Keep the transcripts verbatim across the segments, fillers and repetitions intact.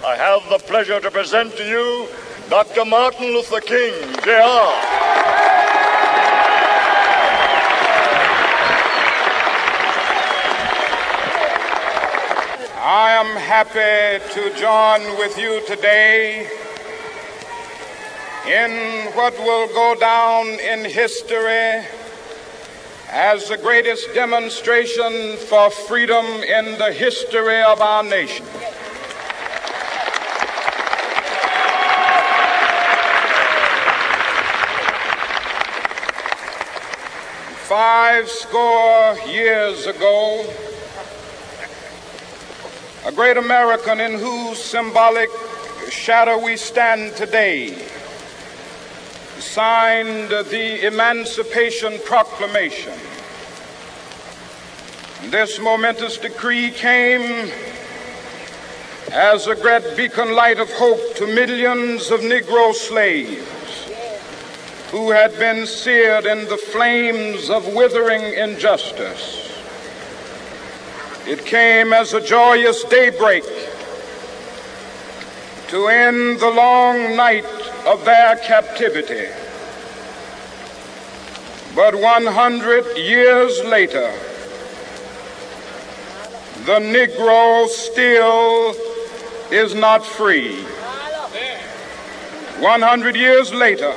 I have the pleasure to present to you Doctor Martin Luther King, J R I am happy to join with you today in what will go down in history as the greatest demonstration for freedom in the history of our nation. Five score years ago, a great American in whose symbolic shadow we stand today signed the Emancipation Proclamation. This momentous decree came as a great beacon light of hope to millions of Negro slaves who had been seared in the flames of withering injustice. It came as a joyous daybreak to end the long night of their captivity. But one hundred years later, the Negro still is not free. one hundred years later,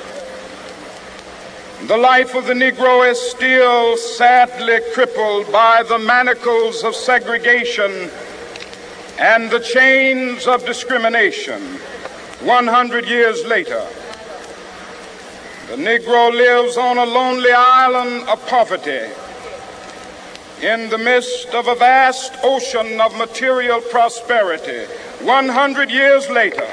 the life of the Negro is still sadly crippled by the manacles of segregation and the chains of discrimination. one hundred years later, the Negro lives on a lonely island of poverty in the midst of a vast ocean of material prosperity. one hundred years later,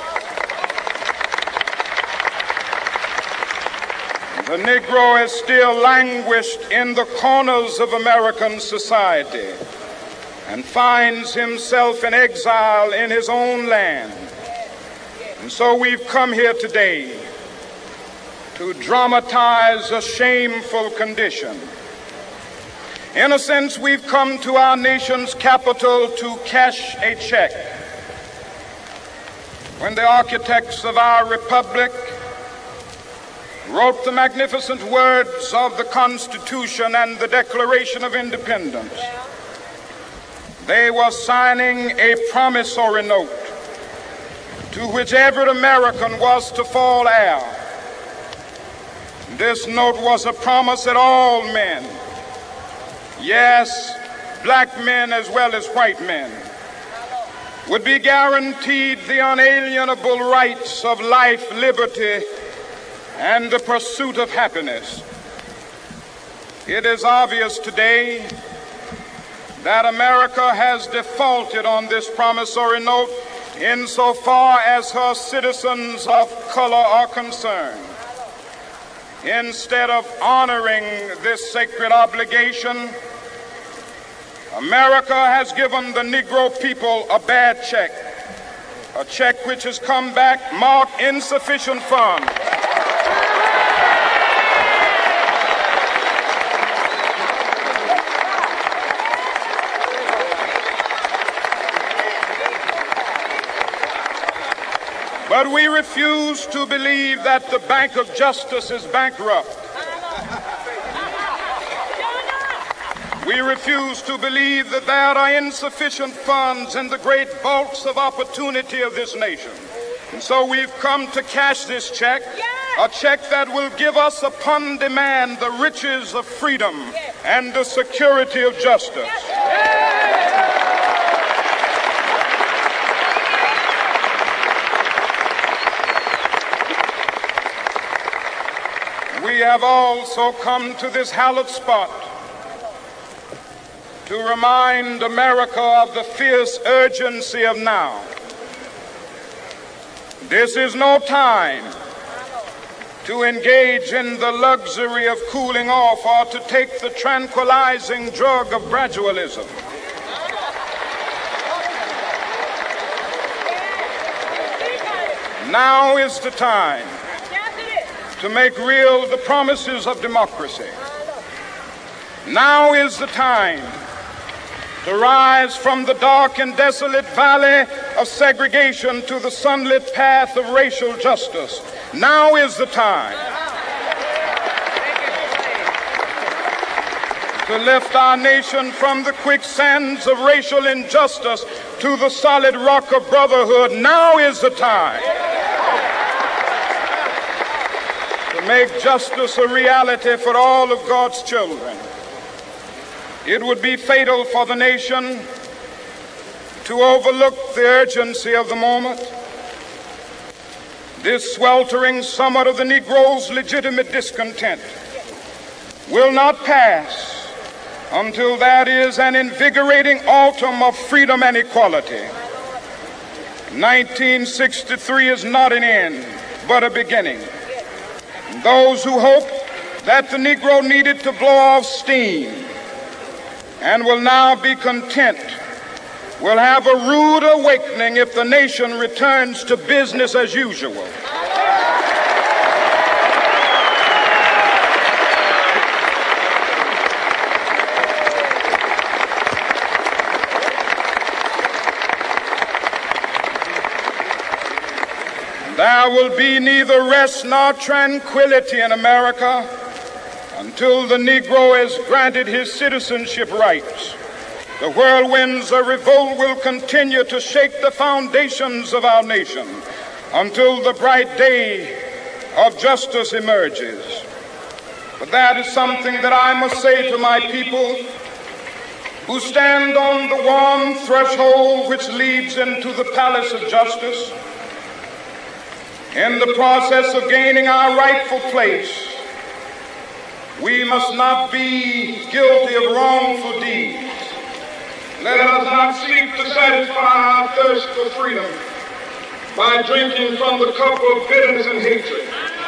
the Negro is still languished in the corners of American society and finds himself in exile in his own land. And so we've come here today to dramatize a shameful condition. In a sense, we've come to our nation's capital to cash a check. When the architects of our republic wrote the magnificent words of the Constitution and the Declaration of Independence, they were signing a promissory note to which every American was to fall heir. This note was a promise that all men, yes, black men as well as white men, would be guaranteed the unalienable rights of life, liberty, and the pursuit of happiness. It is obvious today that America has defaulted on this promissory note insofar as her citizens of color are concerned. Instead of honoring this sacred obligation, America has given the Negro people a bad check, a check which has come back marked insufficient funds. But we refuse to believe that the Bank of Justice is bankrupt. We refuse to believe that there are insufficient funds in the great vaults of opportunity of this nation. And so we've come to cash this check, a check that will give us upon demand the riches of freedom and the security of justice. We have also come to this hallowed spot to remind America of the fierce urgency of now. This is no time to engage in the luxury of cooling off or to take the tranquilizing drug of gradualism. Now is the time to make real the promises of democracy. Now is the time to rise from the dark and desolate valley of segregation to the sunlit path of racial justice. Now is the time to lift our nation from the quicksands of racial injustice to the solid rock of brotherhood. Now is the time to make justice a reality for all of God's children. It would be fatal for the nation to overlook the urgency of the moment. This sweltering summit of the Negro's legitimate discontent will not pass until that is an invigorating autumn of freedom and equality. nineteen sixty-three is not an end, but a beginning. Those who hope that the Negro needed to blow off steam and will now be content will have a rude awakening if the nation returns to business as usual. There will be neither rest nor tranquility in America until the Negro is granted his citizenship rights. The whirlwinds of revolt will continue to shake the foundations of our nation until the bright day of justice emerges. But that is something that I must say to my people who stand on the warm threshold which leads into the palace of justice. In the process of gaining our rightful place, we must not be guilty of wrongful deeds. Let us not seek to satisfy our thirst for freedom by drinking from the cup of bitterness and hatred.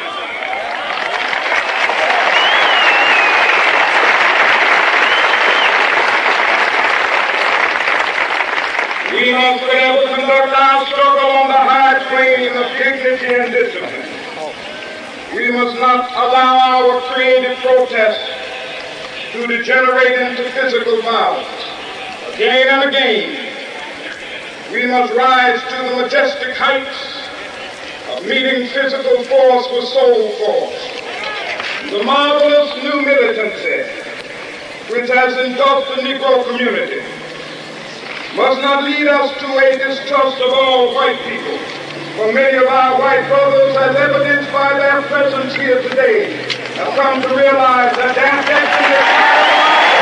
We must forever conduct our struggle on the high plane of dignity and discipline. We must not allow our creative protest to degenerate into physical violence. Again and again, we must rise to the majestic heights of meeting physical force with soul force. The marvelous new militancy which has engulfed the Negro community must not lead us to a distrust of all white people. For many of our white brothers, as evidenced by their presence here today, have come to realize that their destiny is not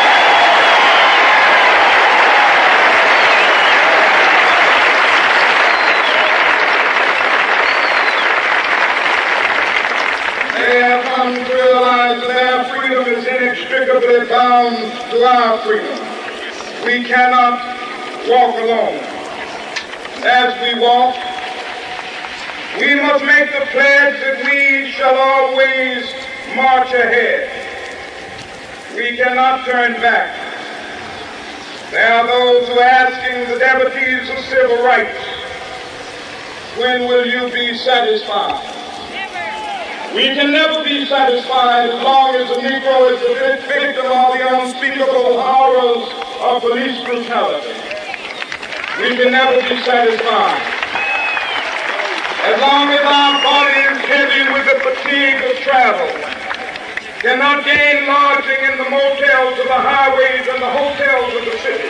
They have come to realize that their freedom is inextricably bound to our freedom. We cannot walk alone. As we walk, we must make the pledge that we shall always march ahead. We cannot turn back. There are those who are asking the devotees of civil rights, when will you be satisfied? We can never be satisfied as long as the Negro is the victim of the unspeakable horrors of police brutality. We can never be satisfied as long as our body is heavy with the fatigue of travel, cannot gain lodging in the motels of the highways and the hotels of the city.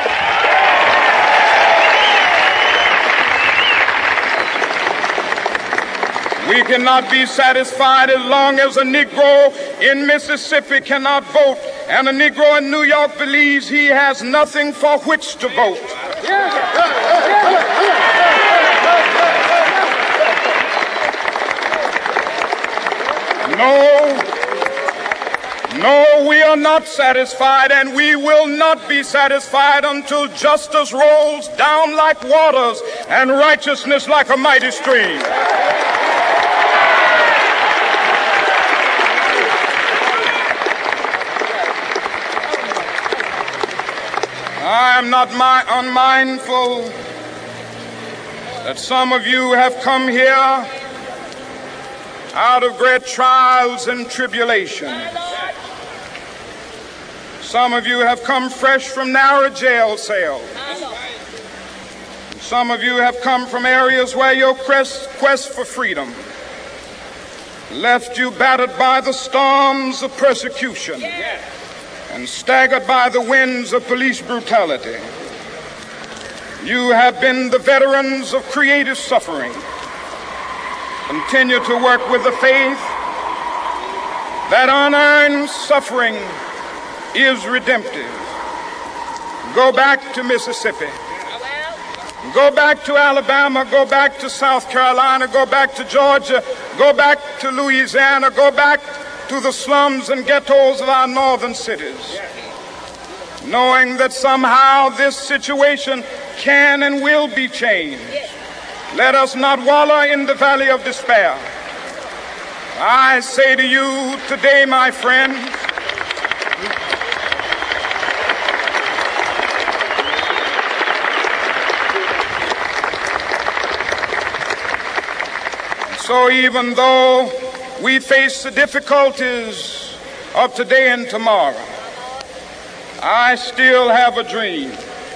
We cannot be satisfied as long as a Negro in Mississippi cannot vote and a Negro in New York believes he has nothing for which to vote. No, no, we are not satisfied, and we will not be satisfied until justice rolls down like waters and righteousness like a mighty stream. I am not my unmindful that some of you have come here out of great trials and tribulations. Some of you have come fresh from narrow jail cells. Some of you have come from areas where your quest, quest for freedom left you battered by the storms of persecution and staggered by the winds of police brutality. You have been the veterans of creative suffering. Continue to work with the faith that unearned suffering is redemptive. Go back to Mississippi. Go back to Alabama. Go back to South Carolina. Go back to Georgia. Go back to Louisiana. Go back to the slums and ghettos of our northern cities, knowing that somehow this situation can and will be changed. Let us not wallow in the valley of despair. I say to you today, my friends, so even though we face the difficulties of today and tomorrow, I still have a dream.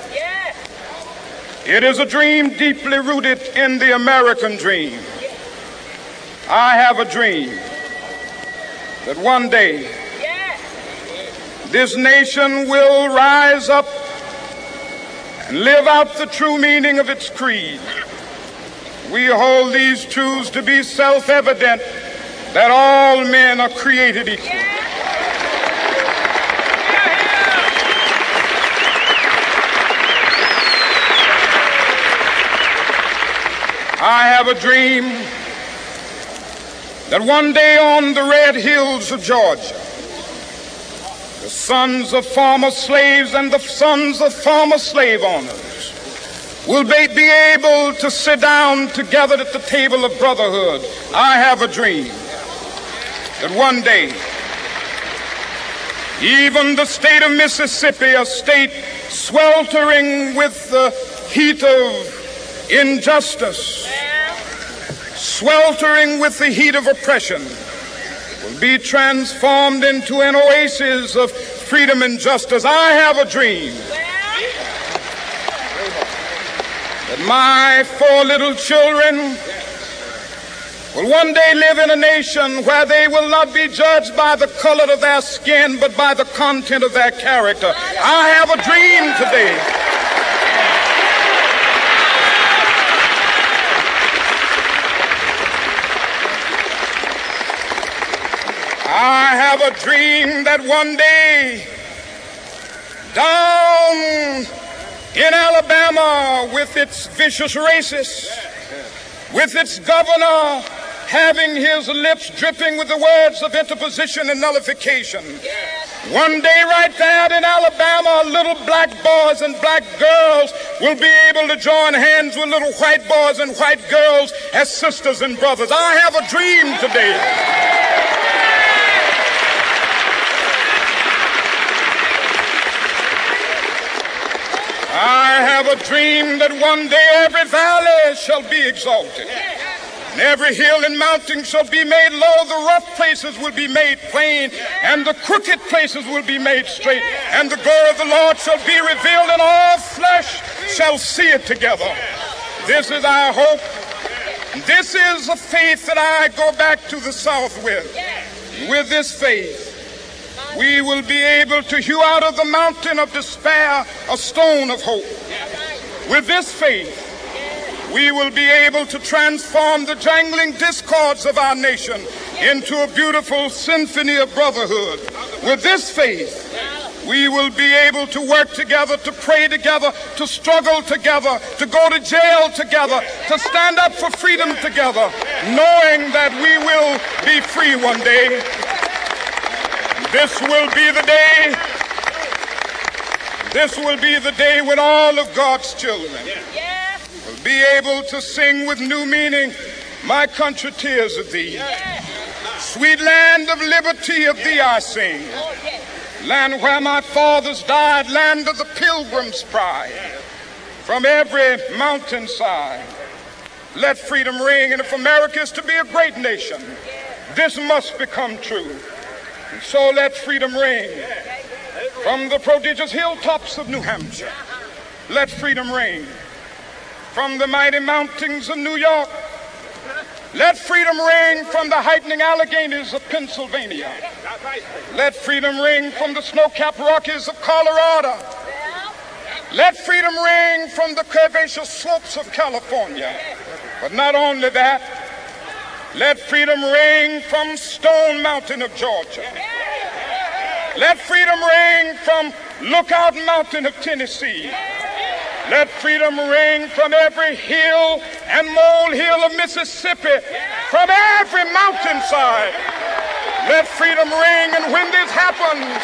It is a dream deeply rooted in the American dream. I have a dream that one day this nation will rise up and live out the true meaning of its creed. We hold these truths to be self-evident, that all men are created equal. I have a dream that one day on the red hills of Georgia, the sons of former slaves and the sons of former slave owners will be, be able to sit down together at the table of brotherhood. I have a dream that one day, even the state of Mississippi, a state sweltering with the heat of injustice, sweltering with the heat of oppression, will be transformed into an oasis of freedom and justice. I have a dream that my four little children will one day live in a nation where they will not be judged by the color of their skin, but by the content of their character. I have a dream today I have a dream that one day down in Alabama, with its vicious racists, with its governor having his lips dripping with the words of interposition and nullification, one day right there in Alabama, little black boys and black girls will be able to join hands with little white boys and white girls as sisters and brothers. I have a dream today I have a dream that one day every valley shall be exalted, and every hill and mountain shall be made low. The rough places will be made plain, and the crooked places will be made straight. And the glory of the Lord shall be revealed, and all flesh shall see it together. This is our hope. This is a faith that I go back to the South with. With this faith, we will be able to hew out of the mountain of despair a stone of hope. With this faith, we will be able to transform the jangling discords of our nation into a beautiful symphony of brotherhood. With this faith, we will be able to work together, to pray together, to struggle together, to go to jail together, to stand up for freedom together, knowing that we will be free one day. This will be the day, this will be the day when all of God's children will be able to sing with new meaning, my country, tears of thee. Sweet land of liberty, of thee I sing. Land where my fathers died, land of the pilgrim's pride. From every mountainside, let freedom ring. And if America is to be a great nation, this must become true. And so let freedom ring from the prodigious hilltops of New Hampshire. Let freedom ring from the mighty mountains of New York. Let freedom ring from the heightening Alleghenies of Pennsylvania. Let freedom ring from the snow-capped Rockies of Colorado. Let freedom ring from the curvaceous slopes of California. But not only that, let freedom ring from Stone Mountain of Georgia. Let freedom ring from Lookout Mountain of Tennessee. Let freedom ring from every hill and molehill of Mississippi, from every mountainside. Let freedom ring, and when this happens,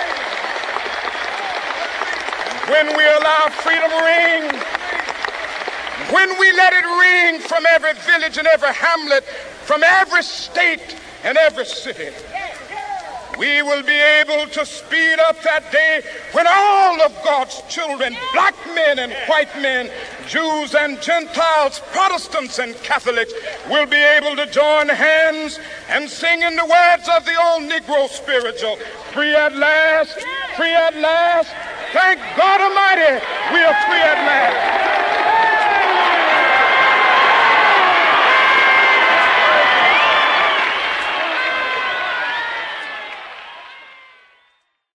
when we allow freedom to ring, when we let it ring from every village and every hamlet, from every state and every city, we will be able to speed up that day when all of God's children, black men and white men, Jews and Gentiles, Protestants and Catholics, will be able to join hands and sing in the words of the old Negro spiritual, free at last, free at last. Thank God Almighty, we are free at last.